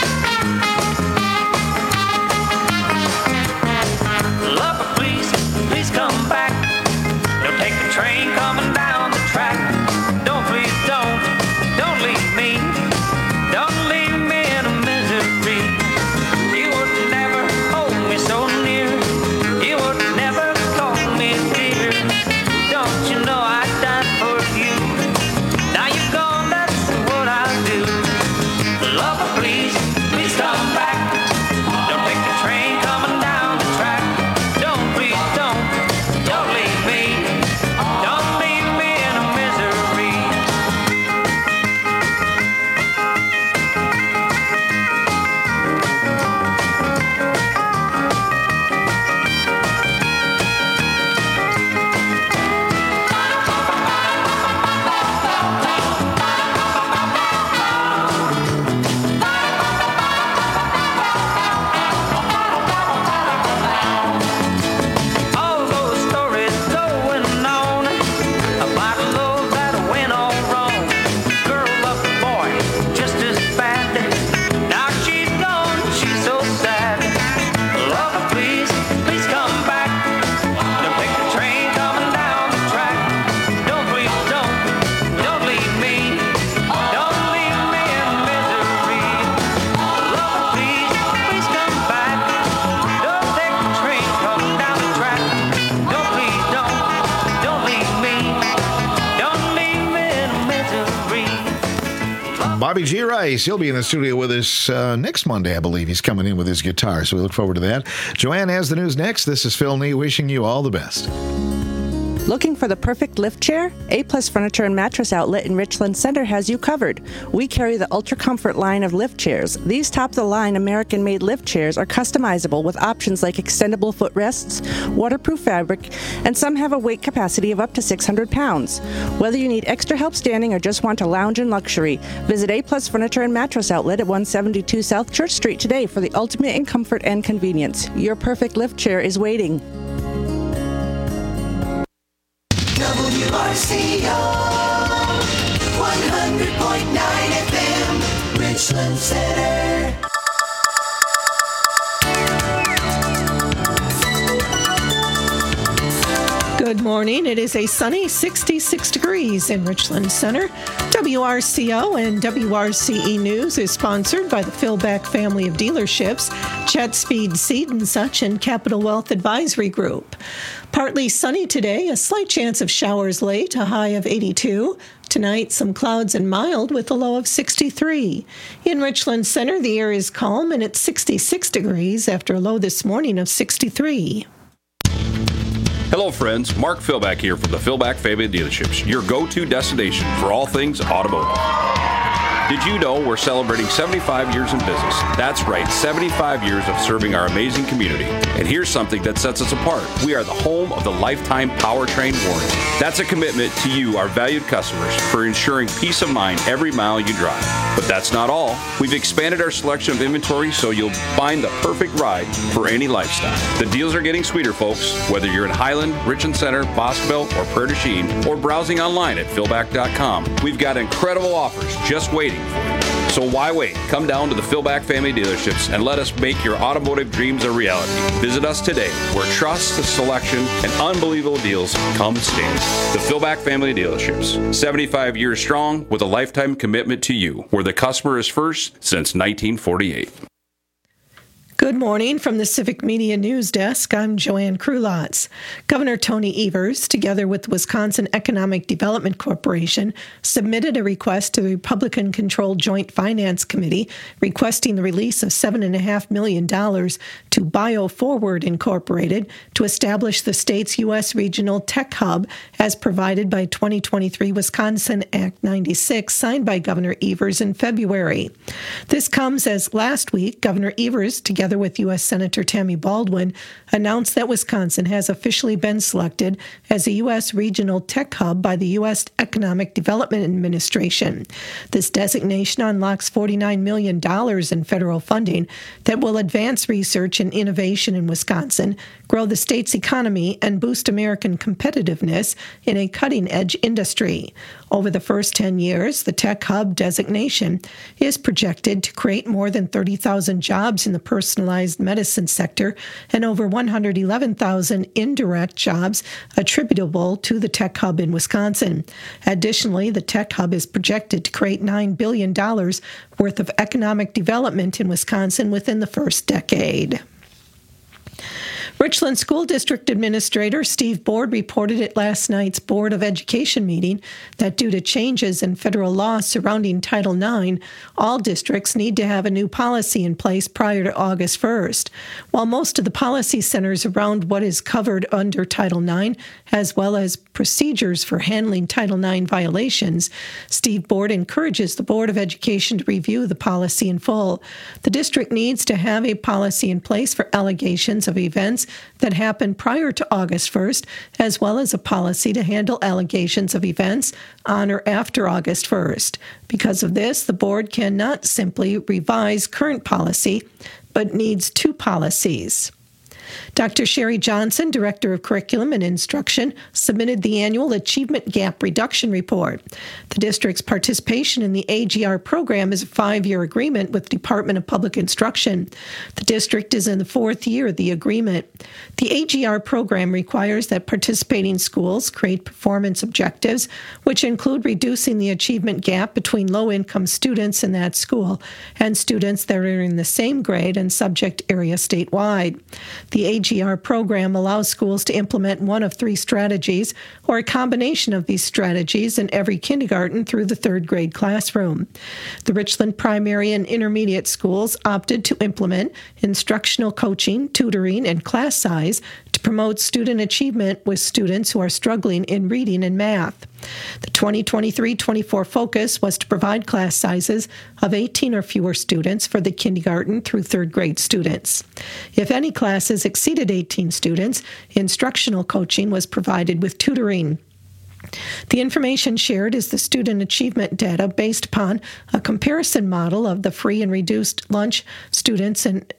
Lover, please come back. Don't take the train coming down the track. Don't, please don't leave me. Don't leave me in a misery. You would never hold me so near. You would never call me dear. Don't you know I'd die for you? Now you're gone, that's what I'll do. Lover, please come back. Don't take the train coming down the track. Don't, please don't leave me. Don't leave me in a misery. All those stories going on about love that went all wrong. Girl loved the boy just as bad. Now she's gone, she's so sad. Lover, please come back. Don't take the train coming down the track. Don't, please don't leave me. Don't leave me in misery. Lover, please come back. Don't take the train coming down the track. Don't, please don't leave me. Don't leave me in misery. Bobby G. Rice, he'll be in the studio with us next Monday, I believe. He's coming in with his guitar, so we look forward to that. Joanne has the news next. This is Phil Nee wishing you all the best. Looking for the perfect lift chair? A-Plus Furniture and Mattress Outlet in Richland Center has you covered. We carry the Ultra Comfort line of lift chairs. These top-of-the-line American-made lift chairs are customizable with options like extendable footrests, waterproof fabric, and some have a weight capacity of up to 600 pounds. Whether you need extra help standing or just want to lounge in luxury, visit A-Plus Furniture and Mattress Outlet at 172 South Church Street today for the ultimate in comfort and convenience. Your perfect lift chair is waiting. WRCO 100.9 FM, Richland Center. Good morning. It is a sunny 66 degrees in Richland Center. WRCO and WRCE News is sponsored by the Philback family of dealerships, Jet Speed Seed and Such, and Capital Wealth Advisory Group. Partly sunny today, a slight chance of showers late, a high of 82. Tonight, some clouds and mild with a low of 63. In Richland Center, the air is calm and it's 66 degrees after a low this morning of 63. Hello, friends. Mark Philback here from the Philback Family Dealerships, your go-to destination for all things automotive. Did you know we're celebrating 75 years in business? That's right, 75 years of serving our amazing community. And here's something that sets us apart. We are the home of the lifetime powertrain warranty. That's a commitment to you, our valued customers, for ensuring peace of mind every mile you drive. But that's not all. We've expanded our selection of inventory so you'll find the perfect ride for any lifestyle. The deals are getting sweeter, folks. Whether you're in Highland, Richland Center, Boscoville, or Prairie du Chien, or browsing online at philback.com, we've got incredible offers just waiting for you. So why wait? Come down to the Philback Family Dealerships and let us make your automotive dreams a reality. Visit us today, where trust, selection, and unbelievable deals come standard. The Philback Family Dealerships, 75 years strong with a lifetime commitment to you, where the customer is first since 1948. Good morning from the Civic Media News Desk. I'm Joanne Krulotz. Governor Tony Evers, together with the Wisconsin Economic Development Corporation, submitted a request to the Republican-controlled Joint Finance Committee requesting the release of $7.5 million to BioForward Incorporated to establish the state's U.S. Regional Tech Hub as provided by 2023 Wisconsin Act 96, signed by Governor Evers in February. This comes as last week, Governor Evers, together with U.S. Senator Tammy Baldwin, announced that Wisconsin has officially been selected as a U.S. regional tech hub by the U.S. Economic Development Administration. This designation unlocks $49 million in federal funding that will advance research and innovation in Wisconsin, grow the state's economy, and boost American competitiveness in a cutting-edge industry. Over the first 10 years, the Tech Hub designation is projected to create more than 30,000 jobs in the personalized medicine sector and over 111,000 indirect jobs attributable to the Tech Hub in Wisconsin. Additionally, the Tech Hub is projected to create $9 billion worth of economic development in Wisconsin within the first decade. Richland School District Administrator Steve Board reported at last night's Board of Education meeting that due to changes in federal law surrounding Title IX, all districts need to have a new policy in place prior to August 1st. While most of the policy centers around what is covered under Title IX, as well as procedures for handling Title IX violations, Steve Board encourages the Board of Education to review the policy in full. The district needs to have a policy in place for allegations of events that happened prior to August 1st, as well as a policy to handle allegations of events on or after August 1st. Because of this, the board cannot simply revise current policy, but needs two policies. Dr. Sherry Johnson, Director of Curriculum and Instruction, submitted the annual Achievement Gap Reduction Report. The district's participation in the AGR program is a 5-year agreement with the Department of Public Instruction. The district is in the 4th year of the agreement. The AGR program requires that participating schools create performance objectives, which include reducing the achievement gap between low-income students in that school and students that are in the same grade and subject area statewide. The The AGR program allows schools to implement one of 3 strategies or a combination of these strategies in every kindergarten through the 3rd grade classroom. The Richland primary and intermediate schools opted to implement instructional coaching, tutoring, and class size to promote student achievement with students who are struggling in reading and math. The 2023-24 focus was to provide class sizes of 18 or fewer students for the kindergarten through 3rd grade students. If any classes exceeded 18 students, instructional coaching was provided with tutoring. The information shared is the student achievement data based upon a comparison model of the free and reduced lunch students and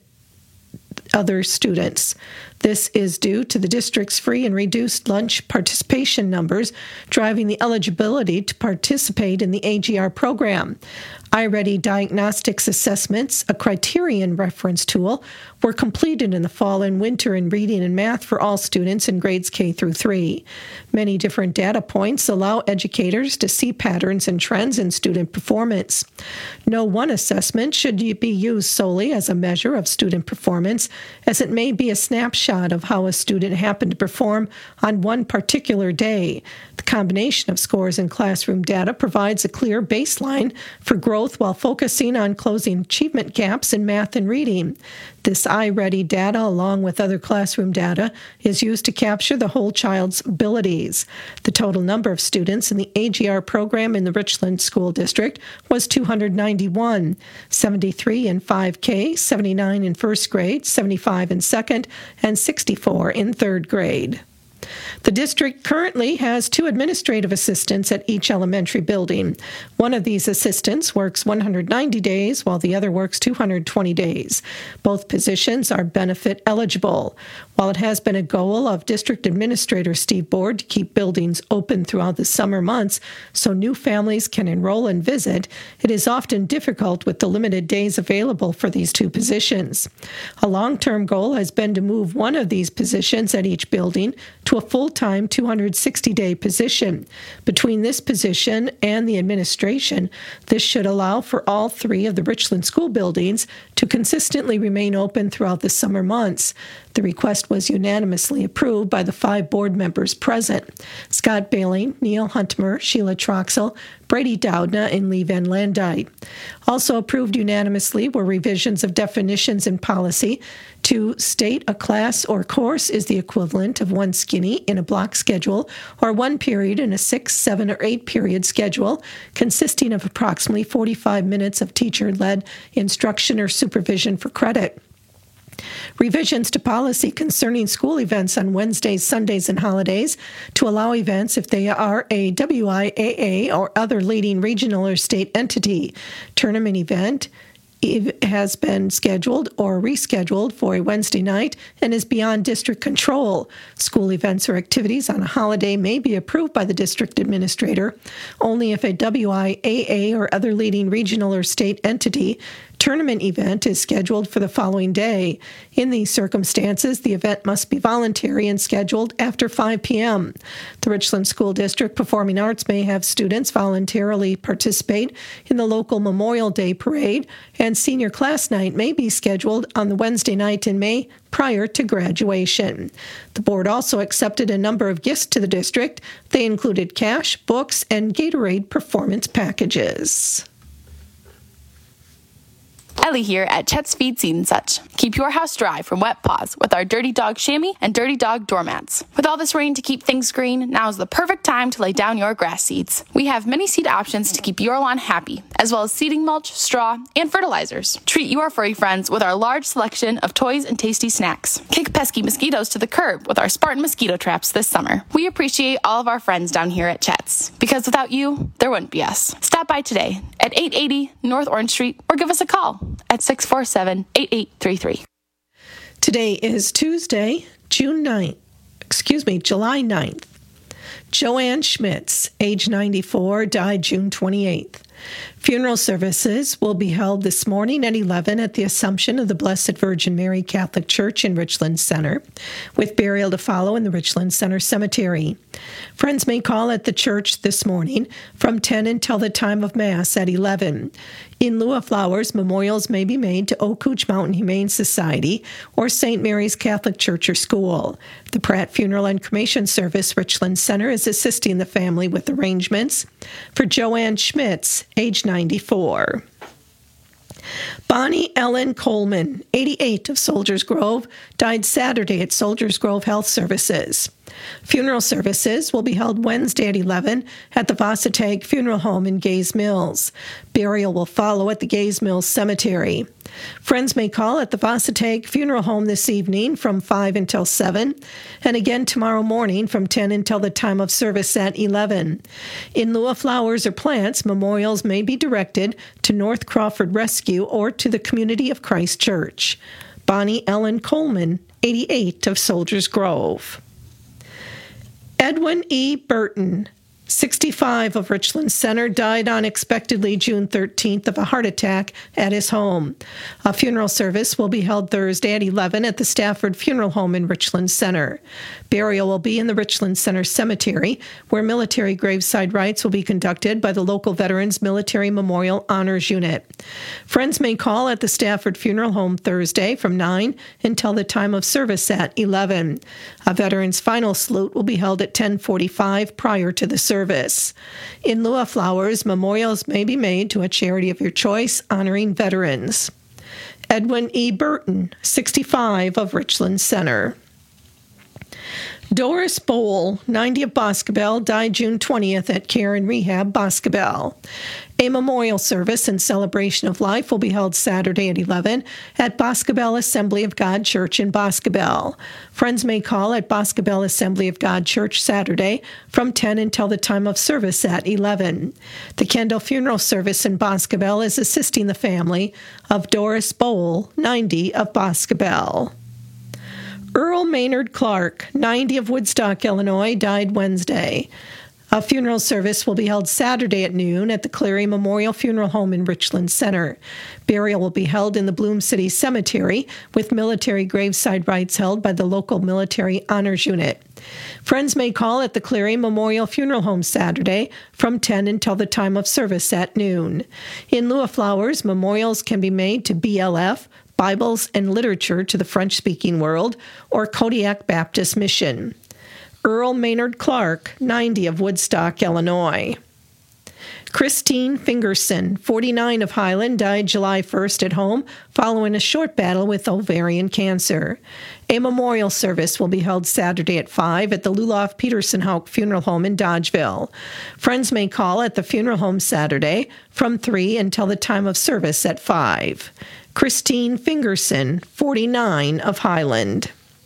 other students. This is due to the district's free and reduced lunch participation numbers driving the eligibility to participate in the AGR program. iReady Diagnostics Assessments, a criterion reference tool, were completed in the fall and winter in reading and math for all students in grades K through 3. Many different data points allow educators to see patterns and trends in student performance. No one assessment should be used solely as a measure of student performance, as it may be a snapshot of how a student happened to perform on one particular day. The combination of scores and classroom data provides a clear baseline for growth while focusing on closing achievement gaps in math and reading. This iReady data, along with other classroom data, is used to capture the whole child's abilities. The total number of students in the AGR program in the Richland School District was 291, 73 in 5K, 79 in 1st grade, 75 in 2nd, and 64 in 3rd grade. The district currently has 2 administrative assistants at each elementary building. One of these assistants works 190 days, while the other works 220 days. Both positions are benefit eligible. While it has been a goal of District Administrator Steve Board to keep buildings open throughout the summer months so new families can enroll and visit, it is often difficult with the limited days available for these 2 positions. A long-term goal has been to move one of these positions at each building to a full-time 260-day position. Between this position and the administration, this should allow for all 3 of the Richland school buildings to consistently remain open throughout the summer months. The request was unanimously approved by the 5 board members present: Scott Baling, Neil Huntmer, Sheila Troxel, Brady Doudna, and Lee Van Landite. Also approved unanimously were revisions of definitions in policy to state a class or course is the equivalent of 1 skinny in a block schedule or 1 period in a 6, 7, or 8 period schedule consisting of approximately 45 minutes of teacher-led instruction or supervision for credit. Revisions to policy concerning school events on Wednesdays, Sundays, and holidays to allow events if they are a WIAA or other leading regional or state entity. Tournament event has been scheduled or rescheduled for a Wednesday night and is beyond district control. School events or activities on a holiday may be approved by the district administrator only if a WIAA or other leading regional or state entity tournament event is scheduled for the following day. In these circumstances, the event must be voluntary and scheduled after 5 p.m. The Richland School District Performing Arts may have students voluntarily participate in the local Memorial Day Parade, and senior class night may be scheduled on the Wednesday night in May prior to graduation. The board also accepted a number of gifts to the district. They included cash, books, and Gatorade performance packages. Ellie here at Chet's Feed Seed and Such. Keep your house dry from wet paws with our Dirty Dog chamois and Dirty Dog doormats. With all this rain to keep things green, now is the perfect time to lay down your grass seeds. We have many seed options to keep your lawn happy, as well as seeding mulch, straw, and fertilizers. Treat your furry friends with our large selection of toys and tasty snacks. Kick pesky mosquitoes to the curb with our Spartan mosquito traps this summer. We appreciate all of our friends down here at Chet's, because without you, there wouldn't be us. Stop by today at 880 North Orange Street or give us a call at 647-8833. Today is Tuesday, July 9th. Joanne Schmitz, age 94, died June 28th. Funeral services will be held this morning at 11 at the Assumption of the Blessed Virgin Mary Catholic Church in Richland Center, with burial to follow in the Richland Center Cemetery. Friends may call at the church this morning from 10 until the time of Mass at 11. In lieu of flowers, memorials may be made to Oak Couch Mountain Humane Society or St. Mary's Catholic Church or School. The Pratt Funeral and Cremation Service Richland Center is assisting the family with arrangements for Joanne Schmitz, age 94. Bonnie Ellen Coleman, 88, of Soldiers Grove, died Saturday at Soldiers Grove Health Services. Funeral services will be held Wednesday at 11 at the Vossatag Funeral Home in Gays Mills. Burial will follow at the Gays Mills Cemetery. Friends may call at the Vossatag Funeral Home this evening from 5 until 7, and again tomorrow morning from 10 until the time of service at 11. In lieu of flowers or plants, memorials may be directed to North Crawford Rescue or to the Community of Christ Church. Bonnie Ellen Coleman, 88, of Soldiers Grove. Edwin E. Burton, 65, of Richland Center, died unexpectedly June 13th of a heart attack at his home. A funeral service will be held Thursday at 11 at the Stafford Funeral Home in Richland Center. Burial will be in the Richland Center Cemetery, where military graveside rites will be conducted by the local Veterans Military Memorial Honors Unit. Friends may call at the Stafford Funeral Home Thursday from 9 until the time of service at 11. A veteran's final salute will be held at 10:45 prior to the service. In lieu of flowers, memorials may be made to a charity of your choice honoring veterans. Edwin E. Burton, 65, of Richland Center. Doris Bowl, 90, of Boscobel, died June 20th at Care and Rehab, Boscobel. A memorial service in celebration of life will be held Saturday at 11 at Boscobel Assembly of God Church in Boscobel. Friends may call at Boscobel Assembly of God Church Saturday from 10 until the time of service at 11. The Kendall Funeral Service in Boscobel is assisting the family of Doris Bowl, 90, of Boscobel. Earl Maynard Clark, 90, of Woodstock, Illinois, died Wednesday. A funeral service will be held Saturday at noon at the Cleary Memorial Funeral Home in Richland Center. Burial will be held in the Bloom City Cemetery, with military graveside rites held by the local Military Honors Unit. Friends may call at the Cleary Memorial Funeral Home Saturday from 10 until the time of service at noon. In lieu of flowers, memorials can be made to BLF, Bibles and Literature to the French-Speaking World, or Kodiak Baptist Mission. Earl Maynard Clark, 90, of Woodstock, Illinois. Christine Fingerson, 49, of Highland, died July 1st at home following a short battle with ovarian cancer. A memorial service will be held Saturday at 5 at the Luloff Peterson Hauk Funeral Home in Dodgeville. Friends may call at the funeral home Saturday from 3 until the time of service at 5. Christine Fingerson, 49, of Highland.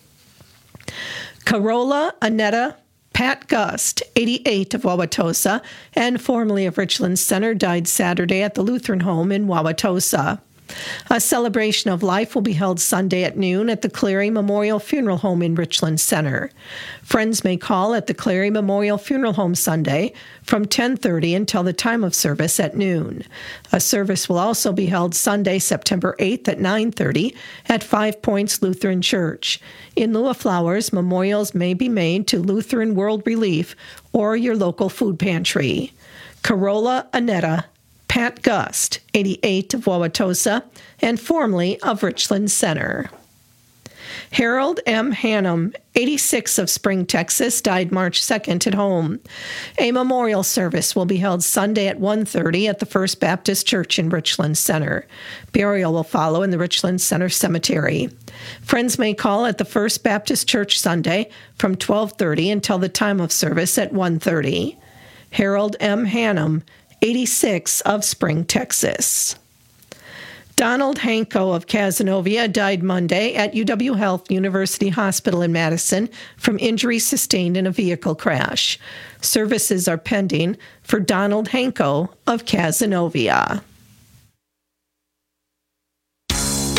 Carola Annetta Pat Gust, 88, of Wauwatosa, and formerly of Richland Center, died Saturday at the Lutheran Home in Wauwatosa. A celebration of life will be held Sunday at noon at the Cleary Memorial Funeral Home in Richland Center. Friends may call at the Cleary Memorial Funeral Home Sunday from 10:30 until the time of service at noon. A service will also be held Sunday, September 8th at 9:30 at 5 Points Lutheran Church. In lieu of flowers, memorials may be made to Lutheran World Relief or your local food pantry. Carola Annetta Pat Gust, 88, of Wauwatosa, and formerly of Richland Center. Harold M. Hannum, 86, of Spring, Texas, died March 2nd at home. A memorial service will be held Sunday at 1:30 at the First Baptist Church in Richland Center. Burial will follow in the Richland Center Cemetery. Friends may call at the First Baptist Church Sunday from 12:30 until the time of service at 1:30. Harold M. Hannum, 86, of Spring, Texas. Donald Hanko of Cazenovia died Monday at UW Health University Hospital in Madison from injuries sustained in a vehicle crash. Services are pending for Donald Hanko of Cazenovia.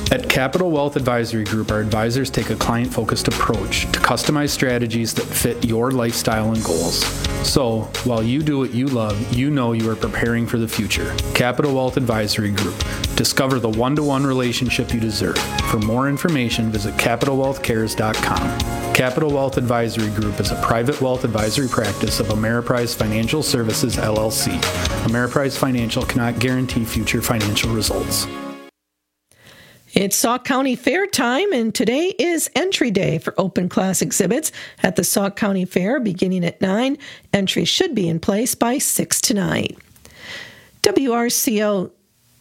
At Capital Wealth Advisory Group, our advisors take a client-focused approach to customize strategies that fit your lifestyle and goals. So, while you do what you love, you know you are preparing for the future. Capital Wealth Advisory Group. Discover the one-to-one relationship you deserve. For more information, visit CapitalWealthCares.com. Capital Wealth Advisory Group is a private wealth advisory practice of Ameriprise Financial Services, LLC. Ameriprise Financial cannot guarantee future financial results. It's Sauk County Fair time, and today is entry day for open class exhibits at the Sauk County Fair beginning at 9. Entry should be in place by 6 tonight. WRCO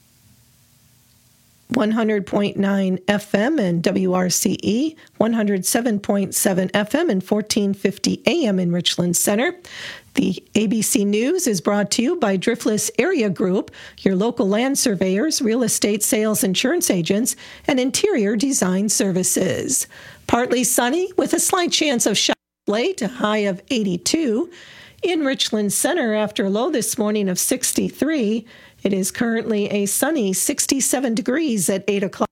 100.9 FM and WRCE 107.7 FM and 1450 AM in Richland Center. The ABC News is brought to you by Driftless Area Group, your local land surveyors, real estate sales insurance agents, and interior design services. Partly sunny with a slight chance of showers late, a high of 82. In Richland Center after a low this morning of 63. It is currently a sunny 67 degrees at 8 o'clock.